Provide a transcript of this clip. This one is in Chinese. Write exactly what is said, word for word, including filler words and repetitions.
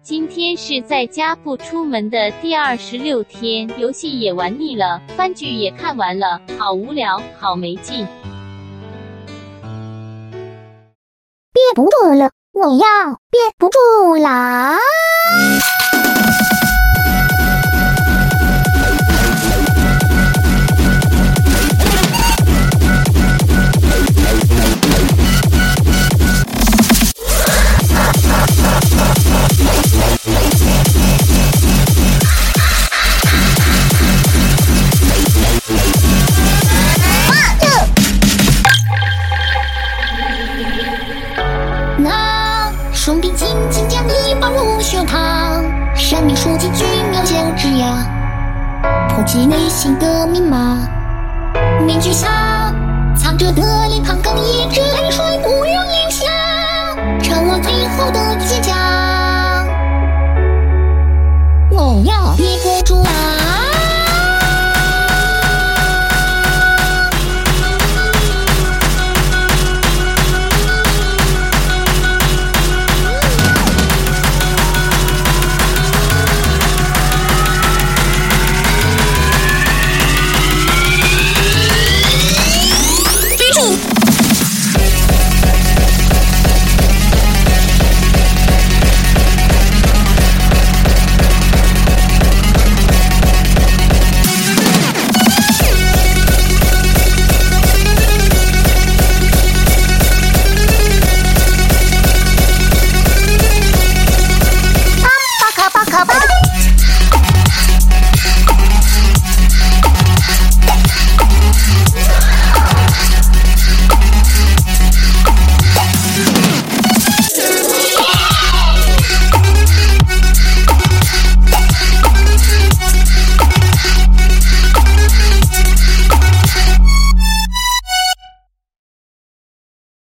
今天是在家不出门的第二十六天，游戏也玩腻了，番剧也看完了，好无聊，好没劲。 憋不住了，我要憋不住啦！双臂紧紧将你抱入胸膛，山明说几句渺小之言，破解内心的密码。面具下藏着的脸庞，哽咽着泪水不容影响，成了最后的结局。